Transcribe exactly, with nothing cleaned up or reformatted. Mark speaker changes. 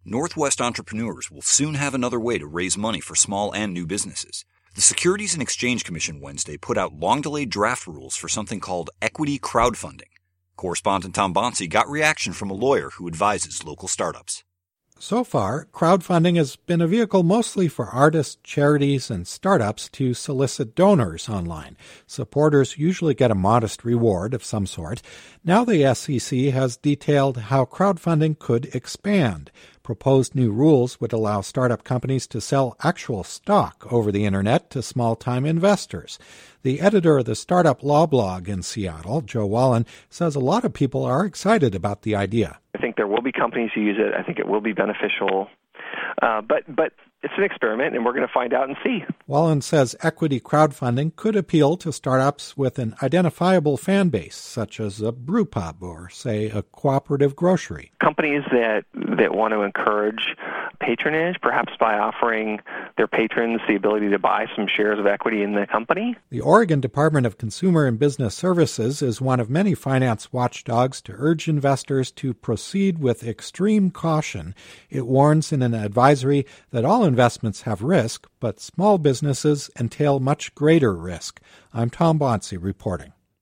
Speaker 1: Northwest entrepreneurs will soon have another way to raise money for small and new businesses. The Securities and Exchange Commission Wednesday put out long-delayed draft rules for something called equity crowdfunding. Correspondent Tom Bonsi got reaction from a lawyer who advises local startups.
Speaker 2: So far, crowdfunding has been a vehicle mostly for artists, charities, and startups to solicit donors online. Supporters usually get a modest reward of some sort. Now the S E C has detailed how crowdfunding could expand. Proposed new rules would allow startup companies to sell actual stock over the Internet to small-time investors. The editor of the Startup Law blog in Seattle, Joe Wallen, says a lot of people are excited about the idea.
Speaker 3: I think there will be companies who use it. I think it will be beneficial. Uh, but but it's an experiment, and we're going to find out and see.
Speaker 2: Wallen says equity crowdfunding could appeal to startups with an identifiable fan base, such as a brew pub or, say, a cooperative grocery.
Speaker 3: Companies that, that want to encourage patronage, perhaps by offering their patrons the ability to buy some shares of equity in the company.
Speaker 2: The Oregon Department of Consumer and Business Services is one of many finance watchdogs to urge investors to proceed with extreme caution. It warns in an advisory that all investments have risk, but small businesses entail much greater risk. I'm Tom Bonsi reporting.